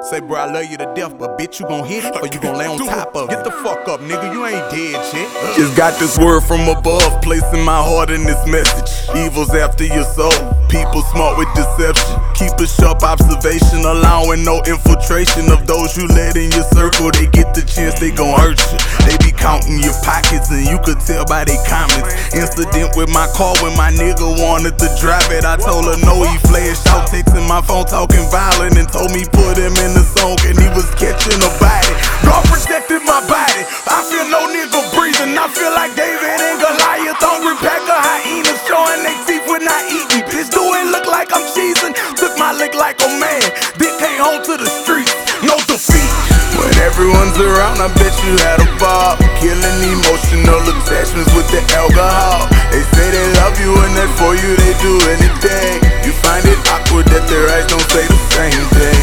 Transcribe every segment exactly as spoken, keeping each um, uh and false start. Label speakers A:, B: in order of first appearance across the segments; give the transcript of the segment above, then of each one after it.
A: Say, bro, I love you to death, but bitch, you gon' hit it or you gon' lay on top of it. Get the fuck up, nigga, you ain't dead, shit.
B: Just got this word from above, placing my heart in this message. Evil's after your soul, people smart with deception. Keep a sharp observation, allowing no infiltration of those you let in your circle. They get the chance, they gon' hurt you. They be counting your pockets and you could tell by their comments. Incident with my car when my nigga wanted to drive it. I told her no, he flashed out, texting my phone, talking violent, and told me put him in the song and he was catching a body. God protected my body, I feel no nigga breathing. I feel like David and Goliath, hungry pack of hyenas, showing they teeth when I eat me. Bitch, do it look like I'm cheesing? Took my lick like a man, dick came home to the streets, no defeat. When everyone's around, I bet you had a ball. Killing emotional attachments with the alcohol. They say they love you and that for you they do anything. You find it awkward that their eyes don't say the same thing.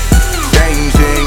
B: Changing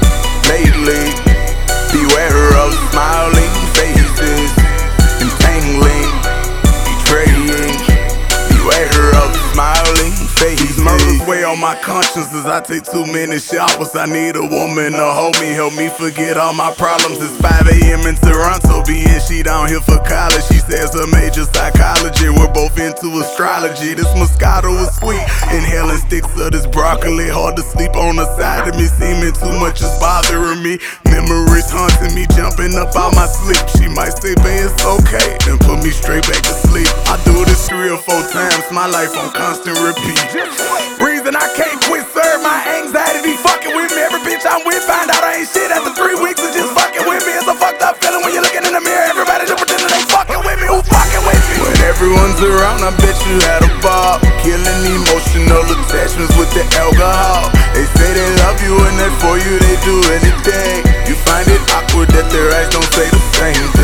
B: lately, beware of smiling faces. Entangling, betraying, beware of smiling faces. These murders weigh on my conscience as I take too many showers. I need a woman to hold me, help me forget all my problems. It's five A M in Toronto, being she down here for college. She says her major psychology, we're both into astrology. This Moscato is sweet, inhaling sticks of this broccoli. Hard to sleep on the side of me, seeming too much is bothering me. Memories haunting me, jumping up out my sleep. She might say, babe, it's okay, then put me straight back to sleep. I do this three or four times, my life on constant repeat. Breathing, I can't quit, sir, my anxiety be fucking with me. Every bitch I'm with, find out I ain't shit after three weeks of just fucking with me. It's a fucked up feeling when you're looking in the mirror. Everybody just pretending they fucking with me. Who fucking with me? When everyone's around, I bet you had a ball. Killing emotional attachments with the alcohol. They say they love you and that for you they do anything. You find it awkward that their eyes don't say the same thing.